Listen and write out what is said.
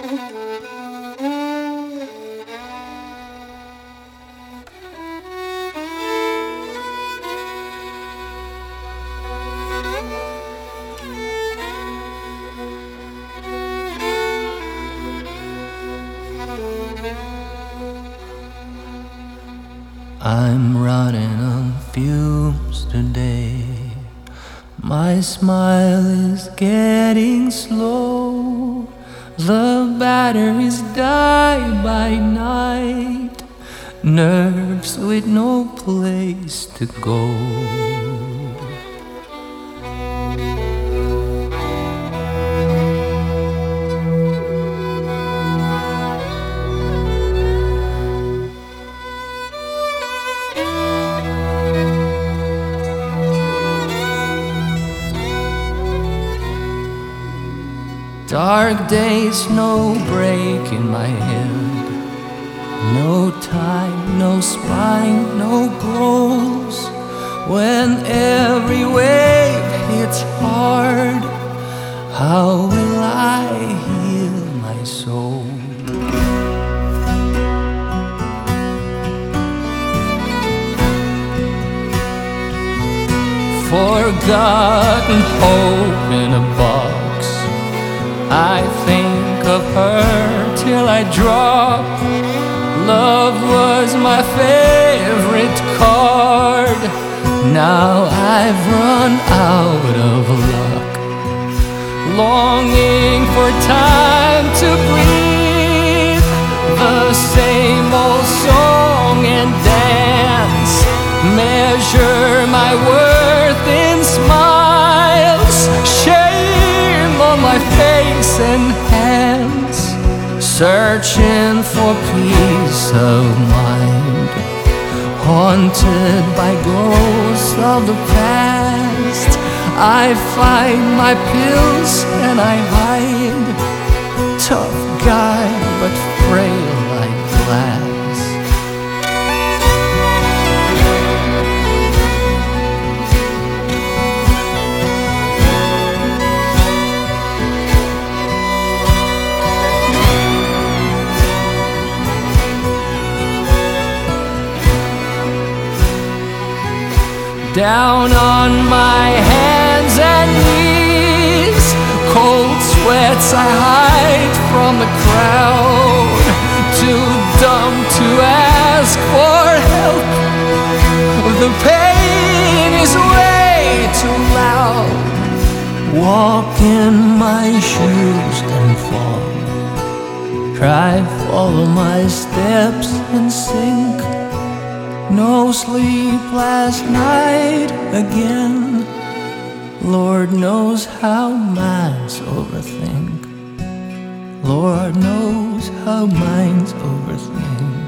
I'm running on fumes today. My smile is getting slow. The batteries die by night. Nerves with no place to go. Dark days, no break in my head. No time, no spine, no goals. When every wave hits hard, how will I heal my soul? Forgotten hope in a box. I think of her till I drop. Love was my favorite card. Now I've run out of luck. Longing for time to breathe. The same old song and dance. Measure my worth in smiles. Shame on my face and hands. Searching for peace of mind. Haunted by ghosts of the past. I find my pills and I hide. Tough guy but frail like glass. Down on my hands and knees, cold sweats I hide from the crowd. Too dumb to ask for help. The pain is way too loud. Walk in my shoes and fall. Try follow my steps and sink. No sleep last night again. Lord knows how minds overthink. Lord knows how minds overthink.